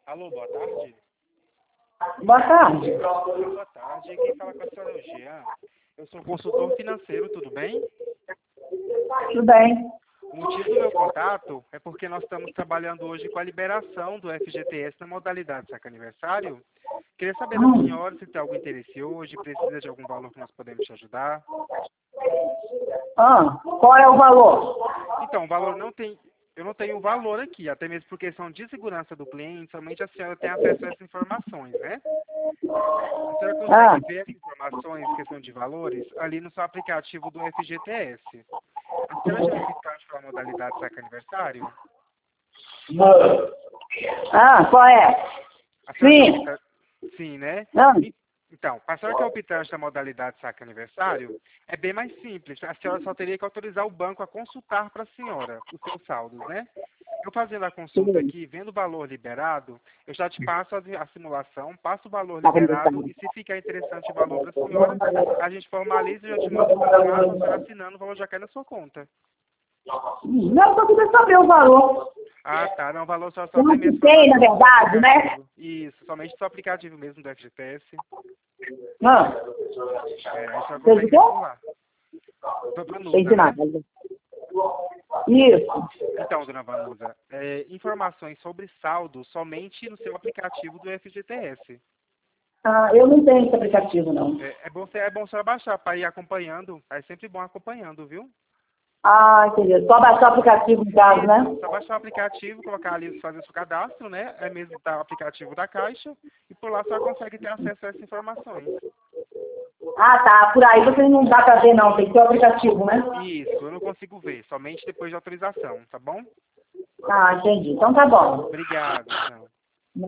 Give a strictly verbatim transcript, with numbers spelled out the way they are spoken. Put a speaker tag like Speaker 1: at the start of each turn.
Speaker 1: Alô, boa tarde.
Speaker 2: Boa tarde.
Speaker 1: Boa tarde. Quem fala com a senhora é o Jean. Eu sou consultor financeiro, tudo bem?
Speaker 2: Tudo bem?
Speaker 1: O motivo do meu contato é porque nós estamos trabalhando hoje com a liberação do F G T S na modalidade saque aniversário. Queria saber da
Speaker 2: Hum.
Speaker 1: senhora se tem algum interesse hoje, precisa de algum valor que nós podemos te ajudar.
Speaker 2: Ah, qual é o valor?
Speaker 1: Então, o valor não tem... Eu não tenho o valor aqui, até mesmo por questão de segurança do cliente, somente a senhora tem acesso a essas informações, né? A senhora
Speaker 2: Ah,
Speaker 1: consegue ver as informações, questão de valores, ali no seu aplicativo do F G T S. A senhora já fez parte pela modalidade saque aniversário?
Speaker 2: ah, qual é?
Speaker 1: A senhora já
Speaker 2: Sim.
Speaker 1: opta... Sim, né?
Speaker 2: Ah,
Speaker 1: E- Então, para a senhora que é optante da modalidade saque aniversário, é bem mais simples. A senhora só teria que autorizar o banco a consultar para a senhora os seus saldos, né? Eu fazendo a consulta
Speaker 2: sim.
Speaker 1: aqui, vendo o valor liberado, eu já te passo a, a simulação, passo o valor
Speaker 2: Tá
Speaker 1: liberado
Speaker 2: começando.
Speaker 1: e se ficar interessante o valor para a senhora, a gente formaliza e já te mando o contrato, a senhora assinando, o valor já cai na sua conta.
Speaker 2: Não, só queria saber o valor.
Speaker 1: Ah, tá. Não, o valor só, só
Speaker 2: Eu
Speaker 1: tem
Speaker 2: não
Speaker 1: minhas
Speaker 2: fiquei, na
Speaker 1: informações no seu
Speaker 2: verdade, né?
Speaker 1: aplicativo. Isso, somente no seu aplicativo mesmo do F G T S.
Speaker 2: Ah,
Speaker 1: É, aí só
Speaker 2: fez o
Speaker 1: consegue
Speaker 2: quê?
Speaker 1: ver por lá. Dona
Speaker 2: Entendi
Speaker 1: Vanusa, né?
Speaker 2: nada. Isso.
Speaker 1: Então, dona Vanusa, é, informações sobre saldo somente no seu aplicativo do F G T S.
Speaker 2: Ah, eu não tenho esse aplicativo, não.
Speaker 1: É, é bom, é bom só baixar para ir acompanhando. É sempre bom acompanhando, viu?
Speaker 2: Ah, entendi. Só baixar o aplicativo em casa, né?
Speaker 1: Isso, só baixar o aplicativo, colocar ali, fazer o seu cadastro, né? É mesmo tá, o aplicativo da Caixa. E por lá só consegue ter acesso a essas informações.
Speaker 2: Ah, tá. Por aí você não dá pra ver, não. Tem que ter o aplicativo, né?
Speaker 1: Isso, eu não consigo ver, somente depois de autorização, tá bom?
Speaker 2: Ah, entendi. Então tá bom.
Speaker 1: Obrigado, tchau.